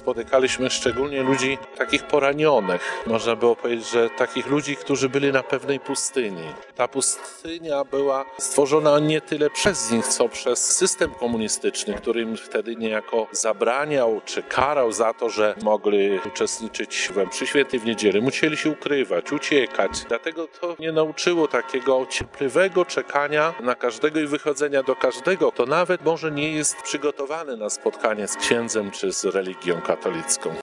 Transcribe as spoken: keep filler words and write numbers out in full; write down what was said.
spotykaliśmy szczególnie ludzi takich poranionych. Można było powiedzieć, że takich ludzi, którzy byli na pewnej pustyni. Ta pustynia była stworzona nie tyle przez nich, co przez system komunistyczny, który im wtedy niejako zabraniał czy karał za to, że mogli uczestniczyć we mszy świętej w niedzielę. Musieli się ukrywać, uciekać. Dlatego to nie nauczyło takiego cierpliwego czekania na każdego i wychodzenia do każdego, kto nawet może nie jest przygotowany na spotkanie z księdzem czy z religią katolicką.